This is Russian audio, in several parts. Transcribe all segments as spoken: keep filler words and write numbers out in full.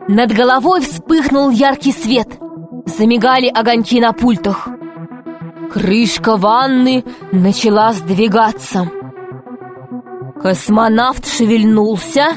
Над головой вспыхнул яркий свет. Замигали огоньки на пультах. Крышка ванны начала сдвигаться. Космонавт шевельнулся.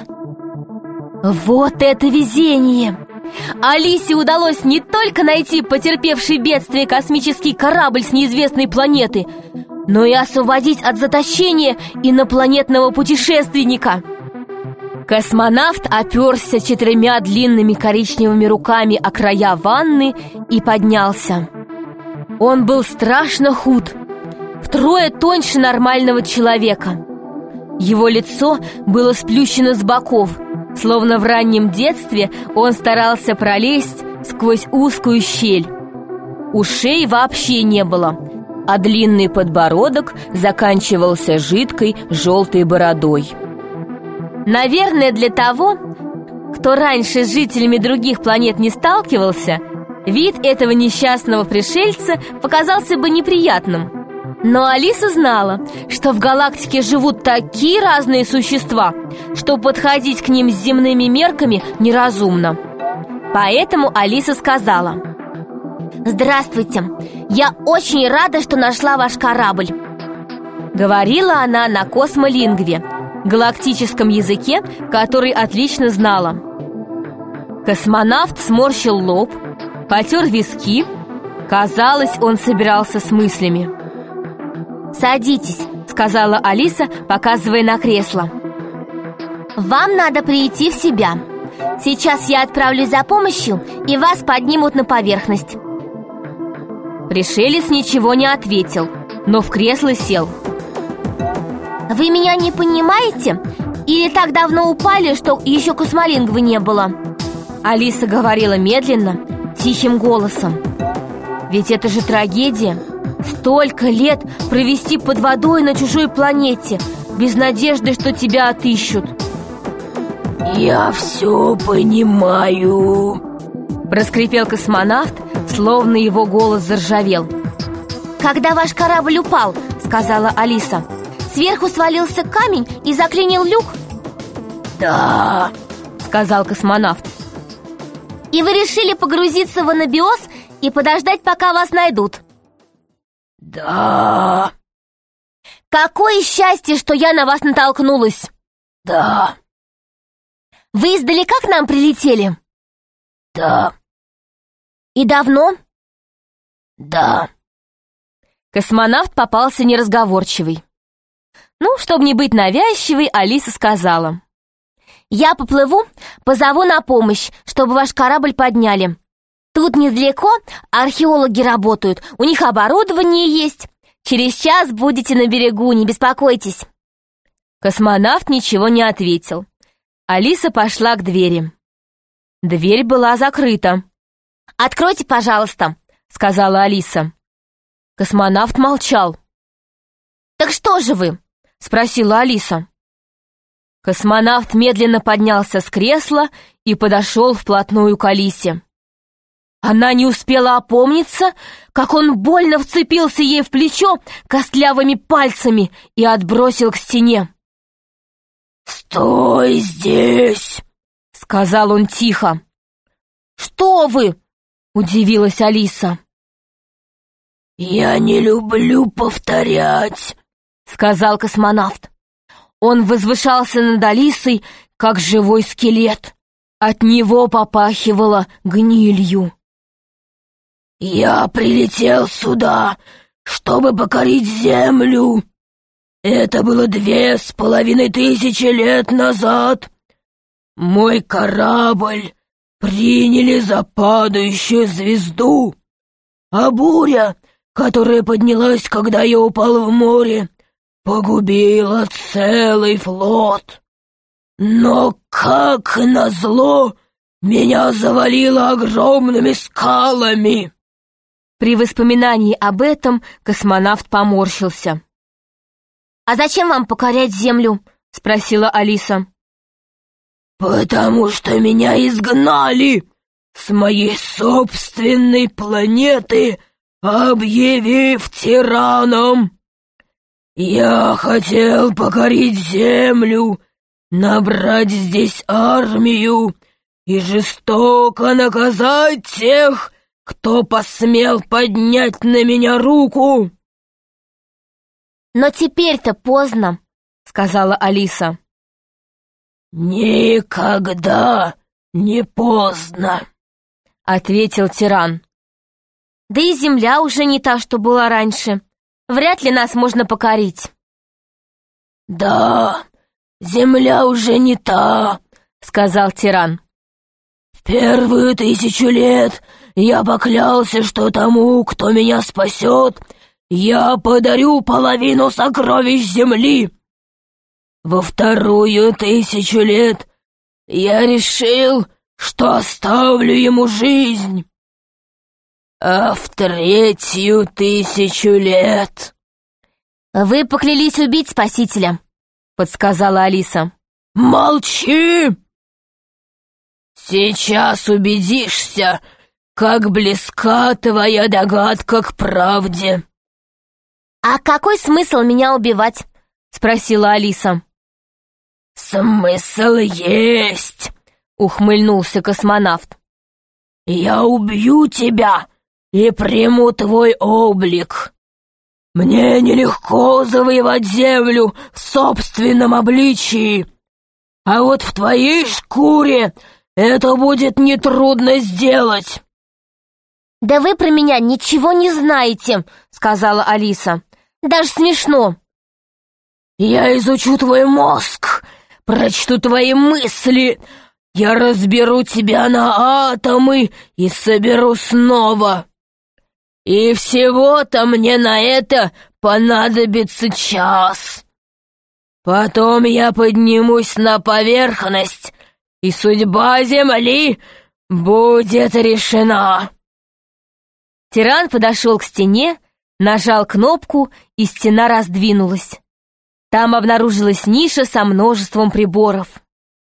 Вот это везение! Алисе удалось не только найти потерпевший бедствие космический корабль с неизвестной планеты, но и освободить от заточения инопланетного путешественника. Космонавт оперся четырьмя длинными коричневыми руками о края ванны и поднялся. Он был страшно худ, втрое тоньше нормального человека. Его лицо было сплющено с боков, словно в раннем детстве он старался пролезть сквозь узкую щель. Ушей вообще не было, а длинный подбородок заканчивался жидкой желтой бородой. Наверное, для того, кто раньше с жителями других планет не сталкивался, вид этого несчастного пришельца показался бы неприятным. Но Алиса знала, что в галактике живут такие разные существа, что подходить к ним с земными мерками неразумно. Поэтому Алиса сказала: «Здравствуйте, я очень рада, что нашла ваш корабль». Говорила она на космолингве, галактическом языке, который отлично знала. Космонавт сморщил лоб, потер виски. Казалось, он собирался с мыслями. «Садитесь», — сказала Алиса, показывая на кресло. «Вам надо прийти в себя. Сейчас я отправлюсь за помощью, и вас поднимут на поверхность». Пришелец ничего не ответил, но в кресло сел. «Вы меня не понимаете? Или так давно упали, что еще космолингвы не было?» Алиса говорила медленно, тихим голосом. Ведь это же трагедия. Столько лет провести под водой на чужой планете, без надежды, что тебя отыщут. «Я все понимаю», — проскрипел космонавт, словно его голос заржавел. «Когда ваш корабль упал, — сказала Алиса, — сверху свалился камень и заклинил люк?» «Да», — сказал космонавт. «И вы решили погрузиться в анабиоз и подождать, пока вас найдут?» «Да». «Какое счастье, что я на вас натолкнулась!» «Да». «Вы издалека к нам прилетели?» «Да». «И давно?» «Да». Космонавт попался неразговорчивый. Ну, чтобы не быть навязчивой, Алиса сказала: «Я поплыву, позову на помощь, чтобы ваш корабль подняли. Тут недалеко археологи работают, у них оборудование есть. Через час будете на берегу, не беспокойтесь». Космонавт ничего не ответил. Алиса пошла к двери. Дверь была закрыта. «Откройте, пожалуйста», — сказала Алиса. Космонавт молчал. «Так что же вы?» — спросила Алиса. Космонавт медленно поднялся с кресла и подошел вплотную к Алисе. Она не успела опомниться, как он больно вцепился ей в плечо костлявыми пальцами и отбросил к стене. «Стой здесь!» — сказал он тихо. «Что вы?» — удивилась Алиса. «Я не люблю повторять», — сказал космонавт. Он возвышался над Алисой, как живой скелет. От него попахивало гнилью. «Я прилетел сюда, чтобы покорить Землю. Это было две с половиной тысячи лет назад. Мой корабль приняли за падающую звезду, а буря, которая поднялась, когда я упал в море, погубила целый флот. Но, как назло, меня завалило огромными скалами». При воспоминании об этом космонавт поморщился. «А зачем вам покорять Землю?» — спросила Алиса. «Потому что меня изгнали с моей собственной планеты, объявив тираном. Я хотел покорить Землю, набрать здесь армию и жестоко наказать тех, кто посмел поднять на меня руку». «Но теперь-то поздно», — сказала Алиса. «Никогда не поздно», — ответил тиран. «Да и земля уже не та, что была раньше. Вряд ли нас можно покорить». «Да, земля уже не та», — сказал тиран. «В первую тысячу лет я поклялся, что тому, кто меня спасет, я подарю половину сокровищ земли. Во вторую тысячу лет я решил, что оставлю ему жизнь. А в третью тысячу лет...» «Вы поклялись убить Спасителя», — подсказала Алиса. «Молчи! Сейчас убедишься, как близка твоя догадка к правде». «А какой смысл меня убивать?» — спросила Алиса. «Смысл есть», — ухмыльнулся космонавт. «Я убью тебя и приму твой облик. Мне нелегко завоевать землю в собственном обличии, а вот в твоей шкуре это будет нетрудно сделать». «Да вы про меня ничего не знаете», — сказала Алиса. «Даже смешно». «Я изучу твой мозг, прочту твои мысли, я разберу тебя на атомы и соберу снова. И всего-то мне на это понадобится час. Потом я поднимусь на поверхность, и судьба Земли будет решена». Тиран подошел к стене, нажал кнопку, и стена раздвинулась. Там обнаружилась ниша со множеством приборов.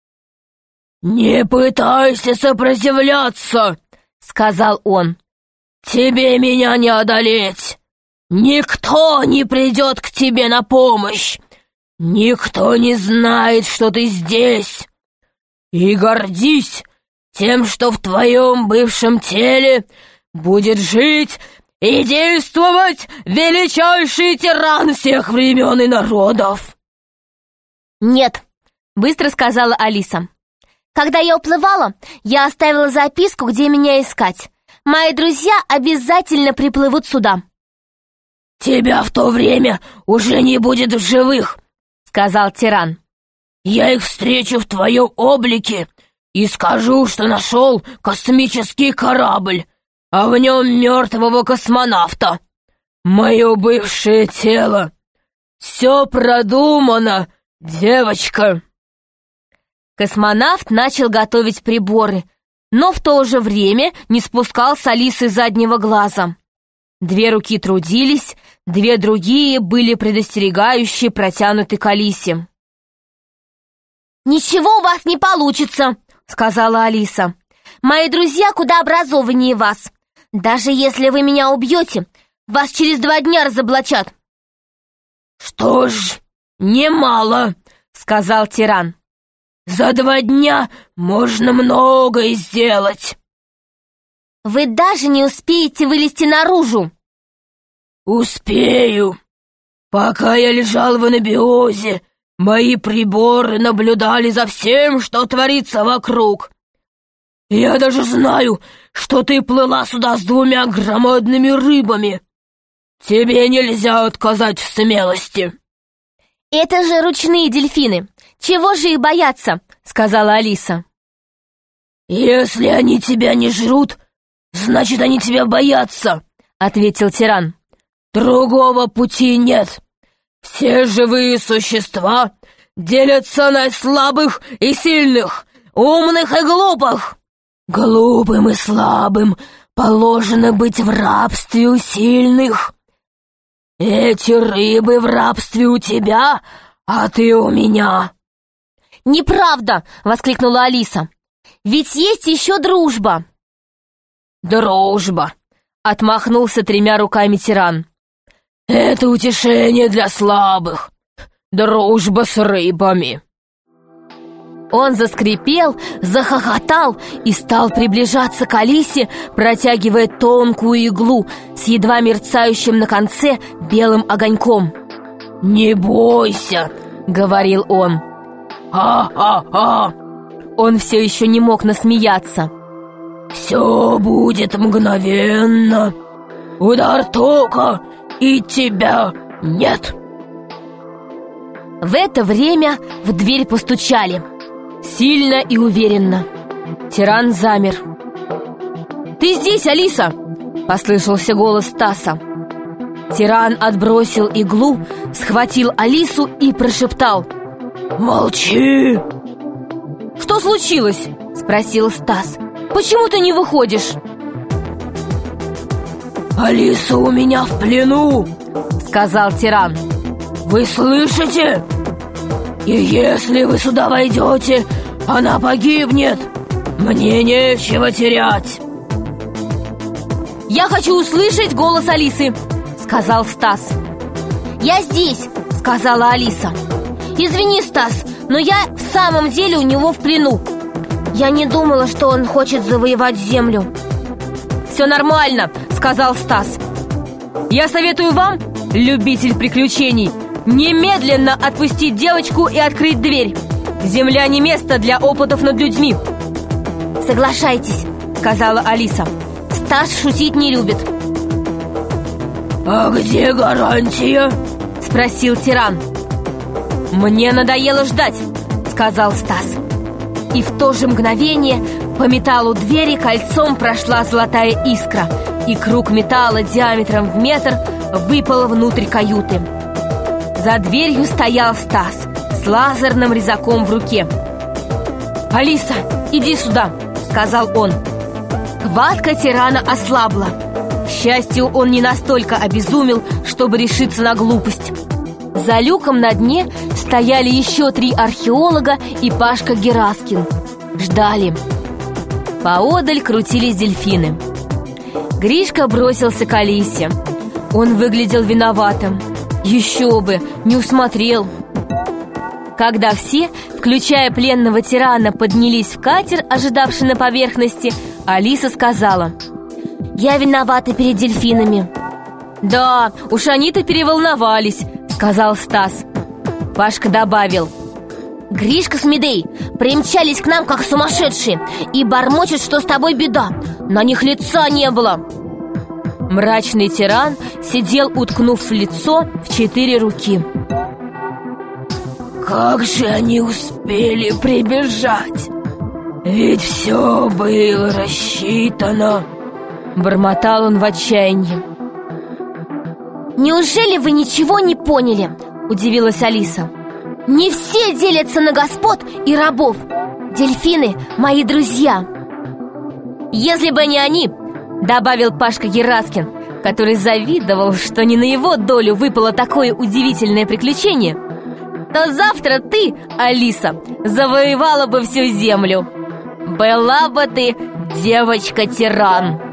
«Не пытайся сопротивляться», — сказал он. «Тебе меня не одолеть. Никто не придет к тебе на помощь. Никто не знает, что ты здесь. И гордись тем, что в твоем бывшем теле будет жить и действовать величайший тиран всех времен и народов». «Нет», — быстро сказала Алиса. «Когда я уплывала, я оставила записку, где меня искать. Мои друзья обязательно приплывут сюда». «Тебя в то время уже не будет в живых», — сказал тиран. «Я их встречу в твоем облике и скажу, что нашел космический корабль, а в нем мертвого космонавта. Мое бывшее тело. Все продумано, девочка». Космонавт начал готовить приборы, но в то же время не спускал с Алисы заднего глаза. Две руки трудились, две другие были предостерегающе протянуты к Алисе. «Ничего у вас не получится», — сказала Алиса. «Мои друзья куда образованнее вас. Даже если вы меня убьете, вас через два дня разоблачат». «Что ж, немало», — сказал тиран. «За два дня можно многое сделать». «Вы даже не успеете вылезти наружу». «Успею. Пока я лежал в анабиозе, мои приборы наблюдали за всем, что творится вокруг. Я даже знаю, что ты плыла сюда с двумя громадными рыбами. Тебе нельзя отказать в смелости». «Это же ручные дельфины. Чего же их бояться?» — сказала Алиса. «Если они тебя не жрут, значит, они тебя боятся», — ответил тиран. «Другого пути нет. Все живые существа делятся на слабых и сильных, умных и глупых. Глупым и слабым положено быть в рабстве у сильных. Эти рыбы в рабстве у тебя, а ты у меня». «Неправда!» — воскликнула Алиса. «Ведь есть еще дружба!» «Дружба!» — отмахнулся тремя руками тиран. «Это утешение для слабых. Дружба с рыбами». Он заскрипел, захохотал и стал приближаться к Алисе, протягивая тонкую иглу с едва мерцающим на конце белым огоньком. «Не бойся», — говорил он. «А-а-а!» Он все еще не мог насмеяться. «Все будет мгновенно. Удар тока, и тебя нет». В это время в дверь постучали. Сильно и уверенно. Тиран замер. «Ты здесь, Алиса?» — послышался голос Стаса. Тиран отбросил иглу, схватил Алису и прошептал: «Молчи!» «Что случилось?» — спросил Стас. «Почему ты не выходишь?» «Алиса у меня в плену!» — сказал тиран. «Вы слышите? И если вы сюда войдете, она погибнет! Мне нечего терять!» «Я хочу услышать голос Алисы!» — сказал Стас. «Я здесь!» — сказала Алиса. «Извини, Стас, но я в самом деле у него в плену. Я не думала, что он хочет завоевать землю». «Все нормально!» — сказал Стас. «Я советую вам, любитель приключений, немедленно отпустить девочку и открыть дверь. Земля не место для опытов над людьми». «Соглашайтесь», — сказала Алиса. «Стас шутить не любит». «А где гарантия?» — спросил тиран. «Мне надоело ждать», — сказал Стас. И в то же мгновение по металлу двери кольцом прошла золотая искра, и круг металла диаметром в метр выпал внутрь каюты. За дверью стоял Стас с лазерным резаком в руке. «Алиса, иди сюда», — сказал он. Хватка тирана ослабла. К счастью, он не настолько обезумел, чтобы решиться на глупость. За люком на дне стояли еще три археолога и Пашка Гераскин. Ждали. Поодаль крутились дельфины. Гришка бросился к Алисе. Он выглядел виноватым. Еще бы, не усмотрел. Когда все, включая пленного тирана, поднялись в катер, ожидавший на поверхности, Алиса сказала: «Я виновата перед дельфинами». «Да, уж они-то переволновались», — сказал Стас. Пашка добавил: «Гришка с Медей примчались к нам как сумасшедшие и бормочут, что с тобой беда. На них лица не было». Мрачный тиран сидел, уткнув в лицо в четыре руки. «Как же они успели прибежать? Ведь все было рассчитано!» Бормотал он в отчаянии. «Неужели вы ничего не поняли?» — удивилась Алиса. «Не все делятся на господ и рабов. Дельфины — мои друзья». «Если бы не они», — добавил Пашка Гераскин, который завидовал, что не на его долю выпало такое удивительное приключение, «то завтра ты, Алиса, завоевала бы всю землю. Была бы ты девочка-тиран».